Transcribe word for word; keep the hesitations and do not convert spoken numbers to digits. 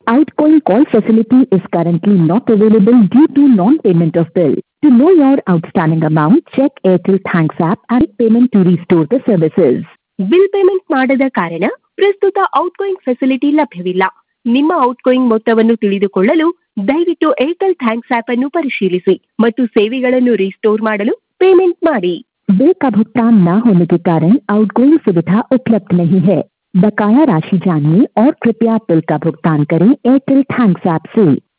Outgoing call facility is currently not available due to non-payment of bill. To know your outstanding amount, check Airtel Thanks app and payment to restore the services. Bill payment ಮಾಡದ ಕಾರಣ ಪ್ರಸ್ತುತ outgoing facility ಲಭ್ಯವಿಲ್ಲ. ನಿಮ್ಮ outgoing ಮೊತ್ತವನ್ನು ತಿಳಿದುಕೊಳ್ಳಲು ದಯವಿಟ್ಟು Airtel thanks app ಅನ್ನು ಪರಿಶೀಲಿಸಿ ಮತ್ತು ಸೇವೆಗಳನ್ನು रिस्टोर ಮಾಡಲು पेमेंट ಮಾಡಿ. बिल का भुगतान न होने के कारण आउटगोइंग सुविधा उपलब्ध नहीं है. बकाया राशि जानिए और कृपया बिल का भुगतान करें एयरटेल थैंक्स ऐप से.